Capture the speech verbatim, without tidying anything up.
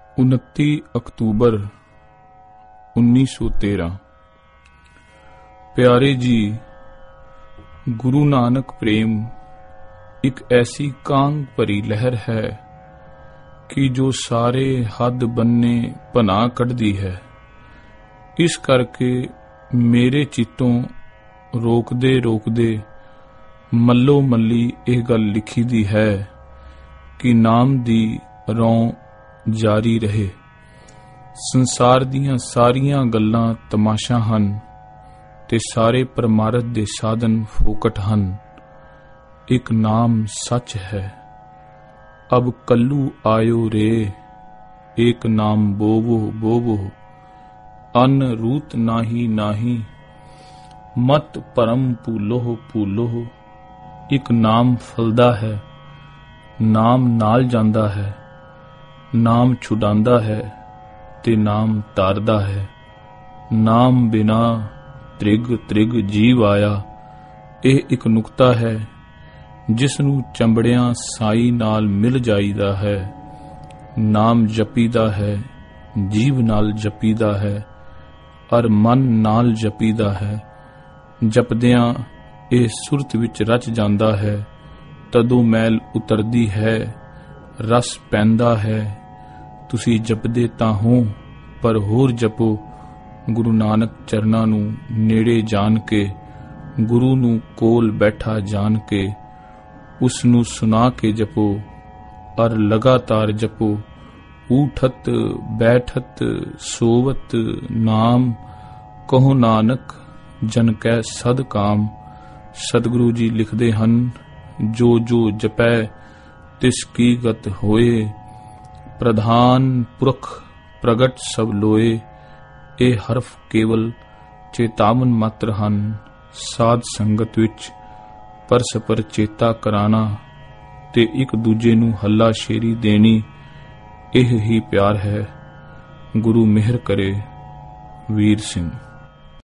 उनती October उन्नीस सौ तेरह। प्यारे जी, गुरु नानक प्रेम एक ऐसी कांग भरी लहर है कि जो सारे हद बन्ने भना कढ़दी है। इस करके मेरे चित्तों रोकदे रोकदे मल्लो मल्ली यह गल लिखी दी है कि नाम दी रौं जारी रहे। संसार दियां सारियां गल्लां तमाशा हन ते सारे परमारथ दे साधन फोकट हन। एक नाम सच है, अब कल्लू आयो रे। एक नाम बोवो बोवो, अन्न रूत नाही नाही। मत परम भूलो भूलो। एक नाम फलदा है, नाम नाल जांदा है। नाम छुडांदा है ते नाम तारदा है। नाम बिना त्रिग त्रिग जीव आया। यह एक नुकता है जिसनू चंबड़ियां साई नाल मिल जाईदा है। नाम जपीदा है, जीव नाल जपीदा है और मन नाल जपीदा है। जपदियां यह सुरत विच रच जांदा है। तदों मैल उतरदी है, रस पैंदा है। तुसी जपदे तां हो पर होर जपो। गुरु नानक चरनां नू नेड़े जान के, गुरु नू कोल बैठा जान के, उसनू सुना के जपो और लगातार जपो। उठत बैठत सोवत नाम, कहो नानक जन कै सद काम। सतगुरु जी लिखदे हन, जो जो जपै तिसकी गत होए। प्रधान पुरख प्रगट सब लोए। ए हरफ केवल चेतावन मात्र हन। साध संगत विच परस्पर चेता कराना ते एक दूजे नू हल्ला शेरी देनी, यह ही प्यार है। गुरु मेहर करे। वीर सिंह।